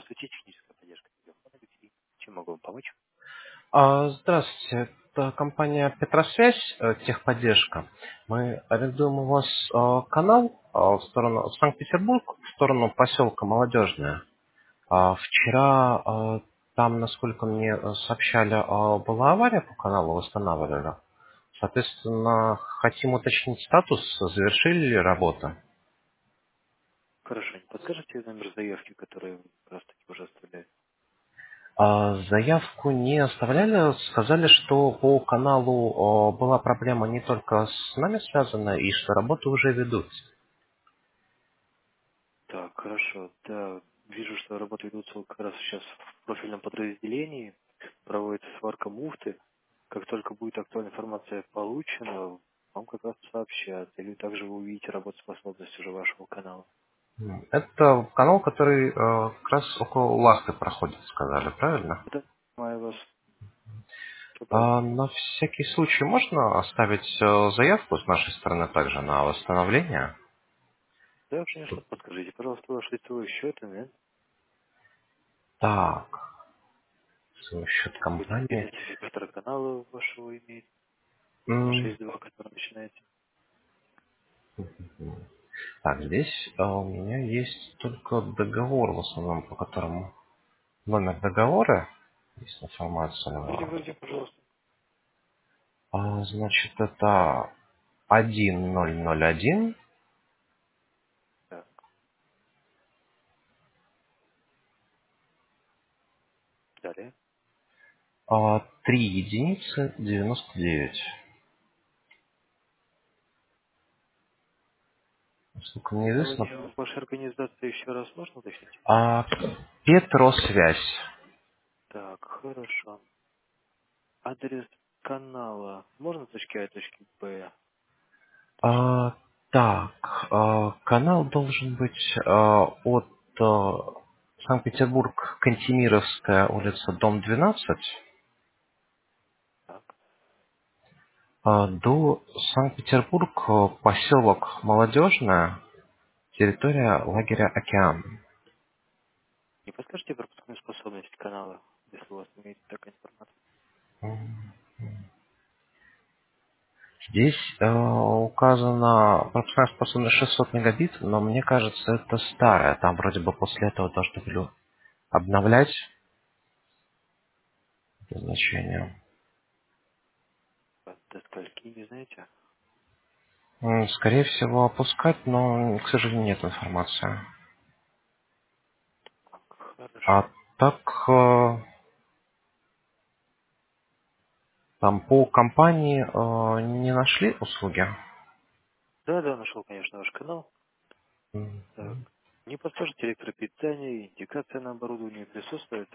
Здравствуйте, техническая поддержка телефона Дмитрий. Чем могу вам помочь? Здравствуйте, это компания Петросвязь, техподдержка. Мы арендуем у вас канал в сторону в Санкт-Петербург, в сторону поселка Молодежная. Вчера там, насколько мне сообщали, была авария по каналу, восстанавливали. Соответственно, хотим уточнить статус, завершили ли работу. Хорошо, не подскажете номер заявки, который как раз таки уже оставляет? Заявку не оставляли, сказали, что по каналу была проблема не только с нами связана, и что работы уже ведутся. Так, хорошо. Да, вижу, что работы ведутся как раз сейчас в профильном подразделении. Проводится сварка муфты. Как только будет актуальная информация получена, вам как раз сообщат. Или также вы увидите работоспособность уже вашего канала. Это канал, который как раз около Лахты проходит, сказали, правильно? Это понимаю вас. Все правильно. На всякий случай можно оставить заявку с нашей стороны также на восстановление? Да, конечно, подскажите, пожалуйста, ваш лицевой счет, и Так, свой счет какой-то компании. идентификатор канала вашего имеет. М, 6.2, который начинается. Так, здесь у меня есть только договор в основном, по которому номер договора, есть информация. Переводите, пожалуйста. Значит, это 1001 Так, далее. 3 единицы 99. Насколько мне известно. Название вашей организации еще раз можно уточнить? А, Петросвязь. Так, хорошо. Адрес канала можно точки А, точки Б уточнить? А, так, канал должен быть от Санкт-Петербург, Кантемировская улица, дом 12, Так, до Санкт-Петербург, поселок Молодежная, территория лагеря «Океан». не подскажете пропускную способность канала, если у вас имеется такая информация? Здесь указано пропускная способность 600 мегабит, но мне кажется, это старое. Там вроде бы после этого должны были обновлять это значение. До скольки, не знаете? Скорее всего, опускать, но, к сожалению, нет информации. Так, А хорошо. так, там по компании не нашли услуги? Да, да, нашел, конечно, ваш канал. М. Так. Не подскажете электропитание, индикация на оборудовании присутствует?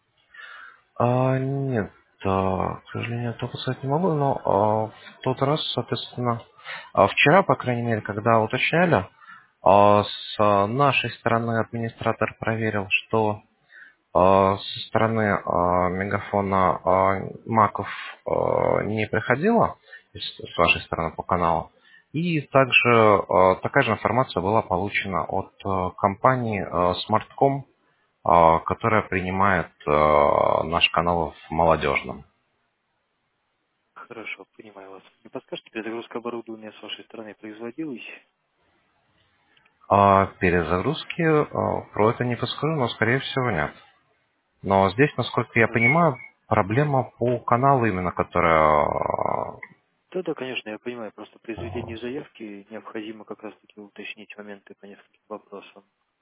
Нет, к сожалению, это описать не могу, но в тот раз, соответственно, вчера, по крайней мере, когда уточняли, с нашей стороны администратор проверил, что со стороны Мегафона маков не приходило, то есть с вашей стороны по каналу. И также такая же информация была получена от компании Smartcom, которая принимает наш канал в молодежном. Хорошо, понимаю вас. Не подскажете, перезагрузка оборудования с вашей стороны производилась? Перезагрузки про это не подскажу, но скорее всего нет. Но здесь, насколько я Хорошо. понимаю, проблема по каналу именно, которая... Да, да, конечно, я понимаю. Просто при изведении заявки необходимо как раз-таки уточнить моменты по нескольким вопросам.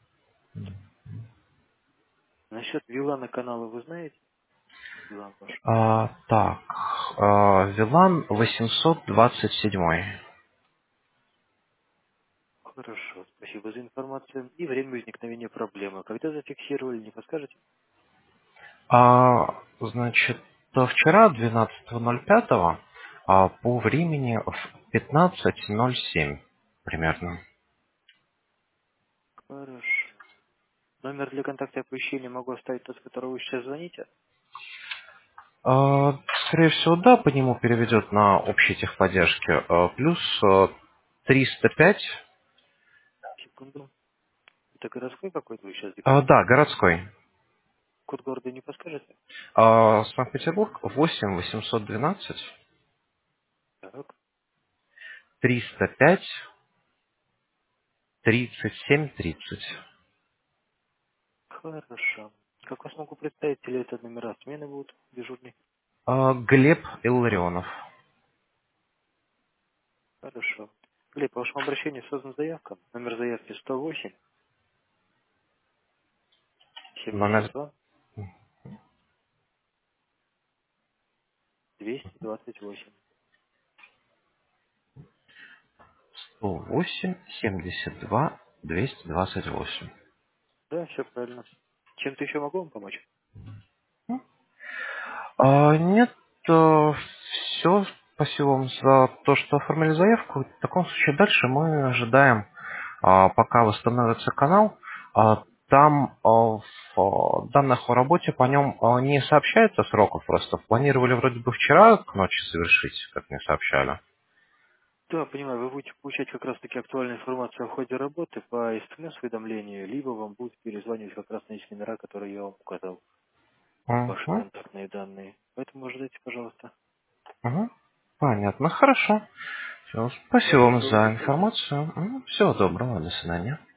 Насчет Вилана канала вы знаете? Вилан ваш. Так, Вилан 827. Хорошо, спасибо за информацию. И время возникновения проблемы. Когда зафиксировали, не подскажете? Значит, вчера, 12.05, по времени в 15:07 примерно. Хорошо. Номер для контакта и оповещения могу оставить тот, с которого вы сейчас звоните. Скорее всего, да, по нему переведет на общей техподдержке. Плюс 305. Секунду. Это городской какой-то вы сейчас Да, диктуете? городской. код города не подскажете? Санкт-Петербург 8 812 Так, 305 37 30. хорошо. Как вас могу представить, или это номера смены будут дежурные? Глеб Илларионов. Хорошо. Глеб, по вашему обращению создана заявка. Номер заявки 108 Номер 72 228. 108 72 228. Да, все правильно. Чем-то еще могу вам помочь? Нет, все. Спасибо вам за то, что оформили заявку. В таком случае дальше мы ожидаем, пока восстановится канал. Там в данных о работе по нем не сообщается сроков просто. Планировали вроде бы вчера к ночи завершить, как мне сообщали. Да, понимаю, вы будете получать как раз-таки актуальную информацию о ходе работы по СМС-уведомлению, либо вам будут перезванивать как раз на эти номера, которые я вам указал, ваши Угу, контактные данные. Поэтому ожидайте, пожалуйста. угу. Понятно, хорошо. Всё, спасибо Всего вам доброго, за до свидания. информацию. Всего доброго, до свидания.